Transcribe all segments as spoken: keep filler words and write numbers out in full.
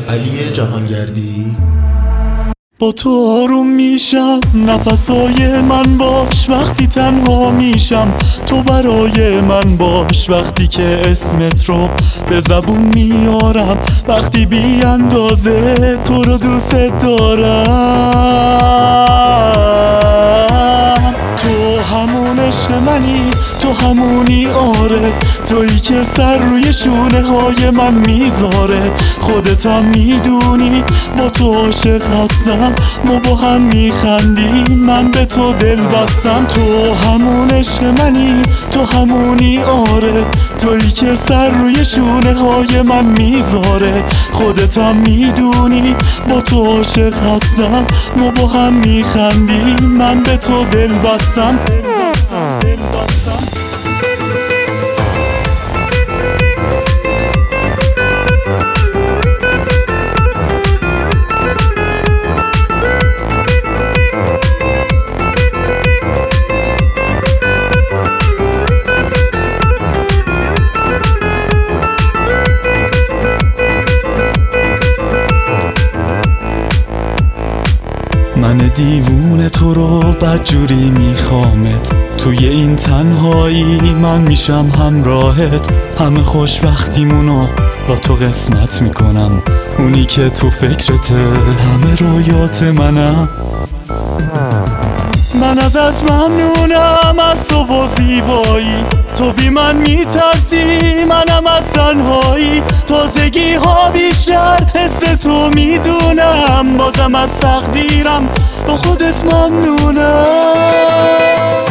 علی جهانگردی. با تو آروم میشم، نفسای من باش وقتی تنها میشم، تو برای من باش وقتی که اسمت رو به زبون میارم، وقتی بی اندازه تو رو دوست دارم. تو همون عشق منی، تو همونی آره، تویی که سر روی شونه های من میذاره. خودتم میدونی با تو عاشق هستم، ما با هم میخندیم، من به تو دل بستم. تو همون عشق منی، تو همونی آره، تویی که سر روی شونه های من میذاره. خودتم میدونی با تو عاشق هستم، ما با هم میخندیم، من به تو دل بستم. من دیوونه تو رو بدجوری میخوامت، توی این تنهایی من میشم همراهت. همه خوشبختیمونو با تو قسمت میکنم، اونی که تو فکرته همه رویات منم. من ازت ممنونم از تو و زیبایی، تو بی من میترسی منم از تنهایی. تازگی ها بیشتر حس تو میدونم، بازم از تقدیرم با خودت ممنونم.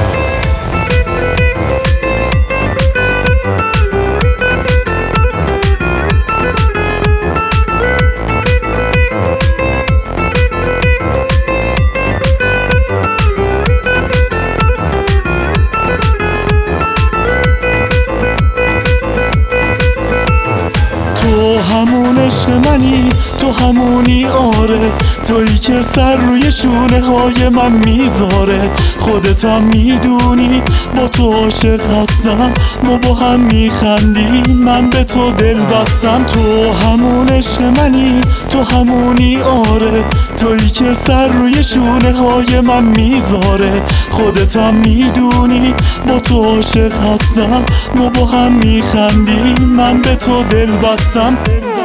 تو همون عشق منی، تو همونی آره، تویی که سر روی شونه های من میذاره. خودتم میدونی با تو عاشق هستم، ما با هم میخندیم، من به تو دل بستم. تو همون عشق منی، تو همونی آره، تویی که سر روی شونه های من میذاره. خودتم میدونی با تو عاشق هستم، ما با هم میخندیم، من به تو دل بستم.